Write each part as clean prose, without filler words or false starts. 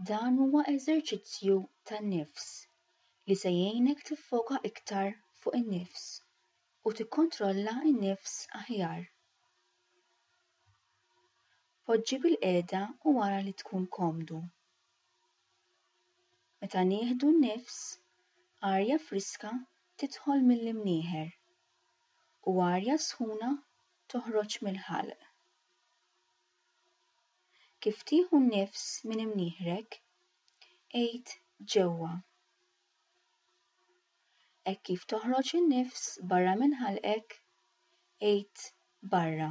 Dan huwa eżerċizzju tan-nifs li se jgħinek tiffoka iktar fuq in-nifs u tikkontrolla n-nifs aħjar. Poġġi bil-qiegħda u wara li tkun komdu. Meta nieħdu n-nifs, arja friska tidħol mill-imnieħer u arja sħuna toħroġ mill-ħalq. Kif tieħu n-nifs minn imnieħrek, għid ġewwa. Hekk kif toħroġ in-nifs barra minn ħalqek, għid barra.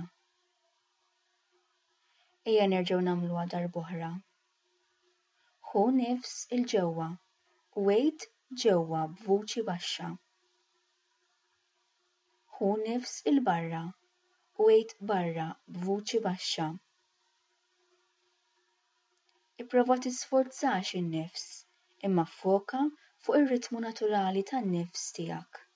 Ejja nerġgħu nagħmluha darb'oħra. Ħu nifs il ġewwa u għid ġewwa b'vuċi baxxa. Ħu nifs il barra u għid barra b'vuċi baxxa. Ipprova tisforzax in-nifs imma ffoka fuq ir-ritmu naturali tan-nifs tiegħek.